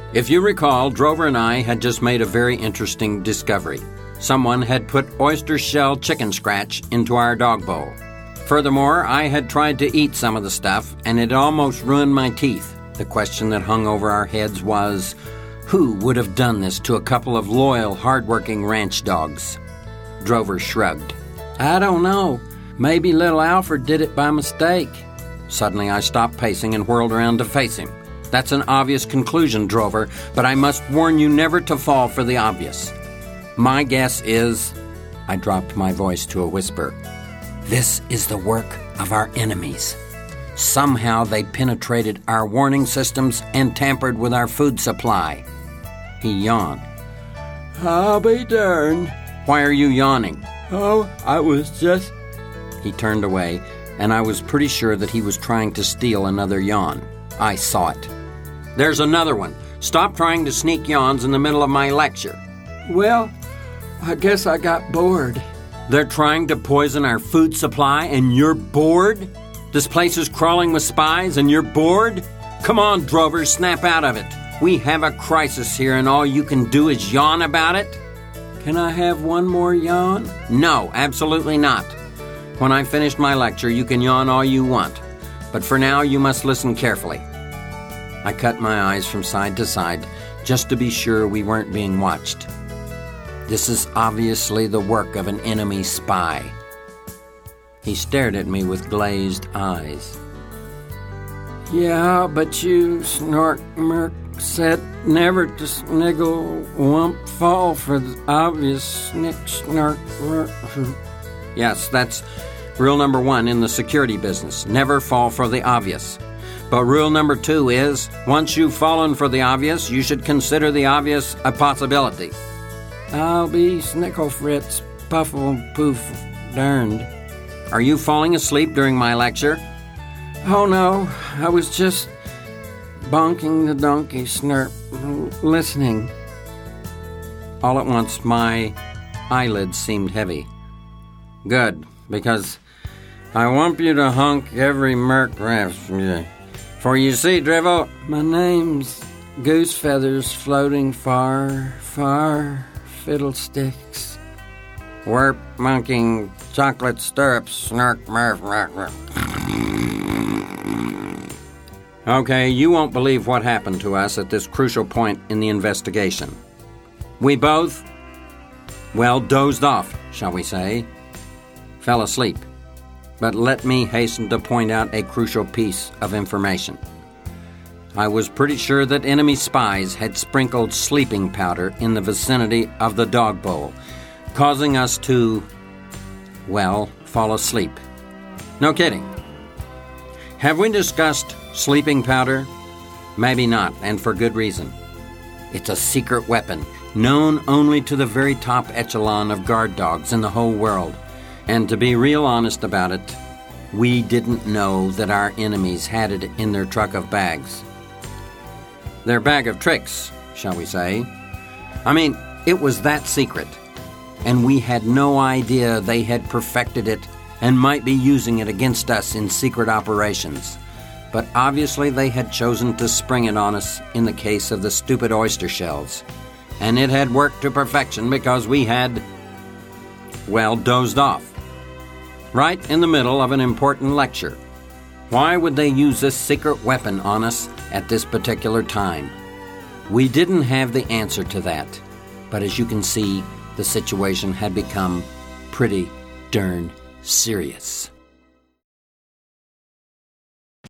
If you recall, Drover and I had just made a very interesting discovery. Someone had put oyster shell chicken scratch into our dog bowl. Furthermore, I had tried to eat some of the stuff, and it almost ruined my teeth. The question that hung over our heads was, who would have done this to a couple of loyal, hard-working ranch dogs? Drover shrugged. I don't know. Maybe little Alfred did it by mistake. Suddenly I stopped pacing and whirled around to face him. That's an obvious conclusion, Drover, but I must warn you never to fall for the obvious. My guess is... I dropped my voice to a whisper. This is the work of our enemies. Somehow they penetrated our warning systems and tampered with our food supply. He yawned. I'll be darned. Why are you yawning? Oh, I was just... He turned away, and I was pretty sure that he was trying to steal another yawn. I saw it. There's another one. Stop trying to sneak yawns in the middle of my lecture. Well, I guess I got bored. They're trying to poison our food supply, and you're bored? This place is crawling with spies, and you're bored? Come on, Drover, snap out of it. We have a crisis here, and all you can do is yawn about it? Can I have one more yawn? No, absolutely not. When I've finished my lecture, you can yawn all you want. But for now, you must listen carefully. I cut my eyes from side to side, just to be sure we weren't being watched. This is obviously the work of an enemy spy. He stared at me with glazed eyes. Yeah, but you, Snark Merc, said never to sniggle, wump, fall for the obvious snick, snark, merc. Yes, that's rule number 1 in the security business. Never fall for the obvious. But rule number 2 is, once you've fallen for the obvious, you should consider the obvious a possibility. I'll be Snickle Fritz, Puffle Poof Darned. Are you falling asleep during my lecture? Oh no, I was just bonking the donkey snurp, listening. All at once, my eyelids seemed heavy. Good, because I want you to honk every merc for you see, Drivel, my name's Goose Feathers floating far, far, fiddlesticks. Warp monking chocolate stirrups, snark, murph, Okay, you won't believe what happened to us at this crucial point in the investigation. We both, dozed off, shall we say, fell asleep. But let me hasten to point out a crucial piece of information. I was pretty sure that enemy spies had sprinkled sleeping powder in the vicinity of the dog bowl, causing us to, fall asleep. No kidding. Have we discussed sleeping powder? Maybe not, and for good reason. It's a secret weapon, known only to the very top echelon of guard dogs in the whole world. And to be real honest about it, we didn't know that our enemies had it in their truck of bags. Their bag of tricks, shall we say. I mean, it was that secret. And we had no idea they had perfected it and might be using it against us in secret operations. But obviously they had chosen to spring it on us in the case of the stupid oyster shells. And it had worked to perfection because we had, dozed off. Right in the middle of an important lecture. Why would they use this secret weapon on us at this particular time? We didn't have the answer to that. But as you can see, the situation had become pretty darn serious.